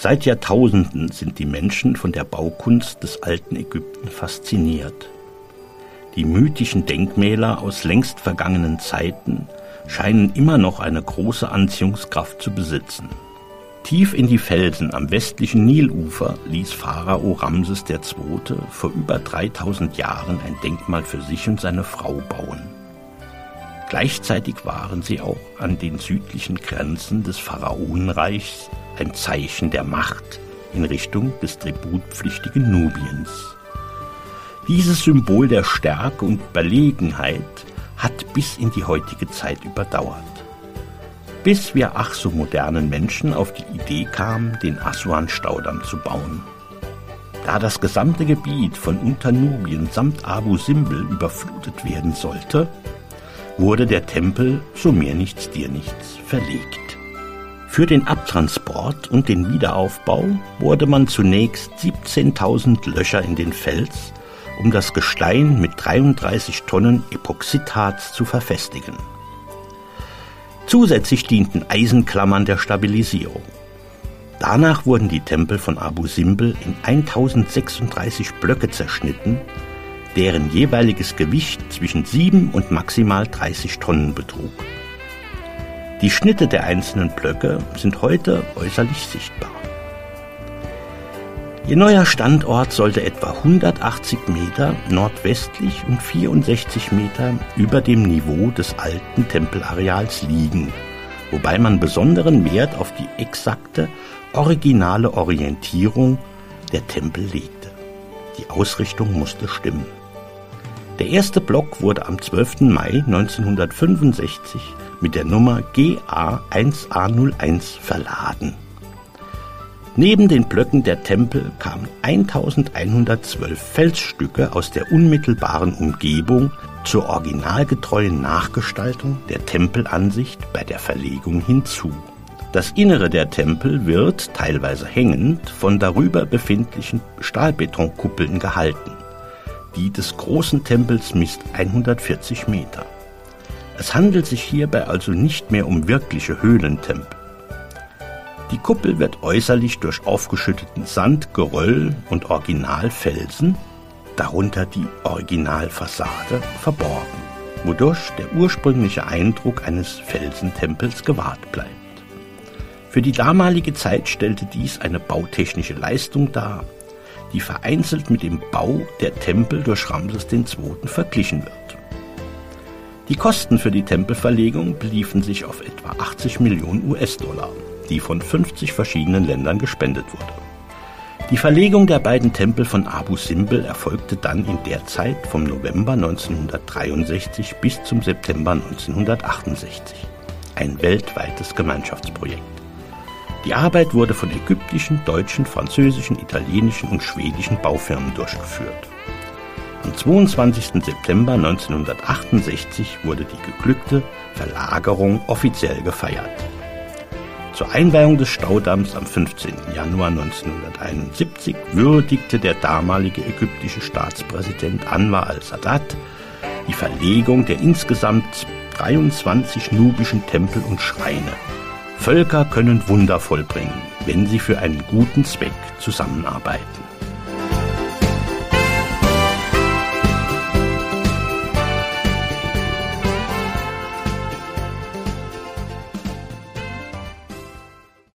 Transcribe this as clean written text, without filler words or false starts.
Seit Jahrtausenden sind die Menschen von der Baukunst des alten Ägypten fasziniert. Die mythischen Denkmäler aus längst vergangenen Zeiten scheinen immer noch eine große Anziehungskraft zu besitzen. Tief in die Felsen am westlichen Nilufer ließ Pharao Ramses II. Vor über 3000 Jahren ein Denkmal für sich und seine Frau bauen. Gleichzeitig waren sie auch an den südlichen Grenzen des Pharaonenreichs ein Zeichen der Macht in Richtung des tributpflichtigen Nubiens. Dieses Symbol der Stärke und Überlegenheit hat bis in die heutige Zeit überdauert. Bis wir ach so modernen Menschen auf die Idee kamen, den Assuan-Staudamm zu bauen. Da das gesamte Gebiet von Unternubien samt Abu Simbel überflutet werden sollte, wurde der Tempel, so mir nichts, dir nichts, verlegt. Für den Abtransport und den Wiederaufbau wurde man zunächst 17.000 Löcher in den Fels, um das Gestein mit 33 Tonnen Epoxidharz zu verfestigen. Zusätzlich dienten Eisenklammern der Stabilisierung. Danach wurden die Tempel von Abu Simbel in 1036 Blöcke zerschnitten, deren jeweiliges Gewicht zwischen 7 und maximal 30 Tonnen betrug. Die Schnitte der einzelnen Blöcke sind heute äußerlich sichtbar. Ihr neuer Standort sollte etwa 180 Meter nordwestlich und 64 Meter über dem Niveau des alten Tempelareals liegen, wobei man besonderen Wert auf die exakte, originale Orientierung der Tempel legte. Die Ausrichtung musste stimmen. Der erste Block wurde am 12. Mai 1965 mit der Nummer GA1A01 verladen. Neben den Blöcken der Tempel kamen 1112 Felsstücke aus der unmittelbaren Umgebung zur originalgetreuen Nachgestaltung der Tempelansicht bei der Verlegung hinzu. Das Innere der Tempel wird, teilweise hängend, von darüber befindlichen Stahlbetonkuppeln gehalten. Die des großen Tempels misst 140 Meter. Es handelt sich hierbei also nicht mehr um wirkliche Höhlentempel. Die Kuppel wird äußerlich durch aufgeschütteten Sand, Geröll und Originalfelsen, darunter die Originalfassade, verborgen, wodurch der ursprüngliche Eindruck eines Felsentempels gewahrt bleibt. Für die damalige Zeit stellte dies eine bautechnische Leistung dar, die vereinzelt mit dem Bau der Tempel durch Ramses II. Verglichen wird. Die Kosten für die Tempelverlegung beliefen sich auf etwa 80 Millionen US-Dollar, die von 50 verschiedenen Ländern gespendet wurde. Die Verlegung der beiden Tempel von Abu Simbel erfolgte dann in der Zeit vom November 1963 bis zum September 1968. Ein weltweites Gemeinschaftsprojekt. Die Arbeit wurde von ägyptischen, deutschen, französischen, italienischen und schwedischen Baufirmen durchgeführt. Am 22. September 1968 wurde die geglückte Verlagerung offiziell gefeiert. Zur Einweihung des Staudamms am 15. Januar 1971 würdigte der damalige ägyptische Staatspräsident Anwar al-Sadat die Verlegung der insgesamt 23 nubischen Tempel und Schreine. Völker können Wunder vollbringen, wenn sie für einen guten Zweck zusammenarbeiten.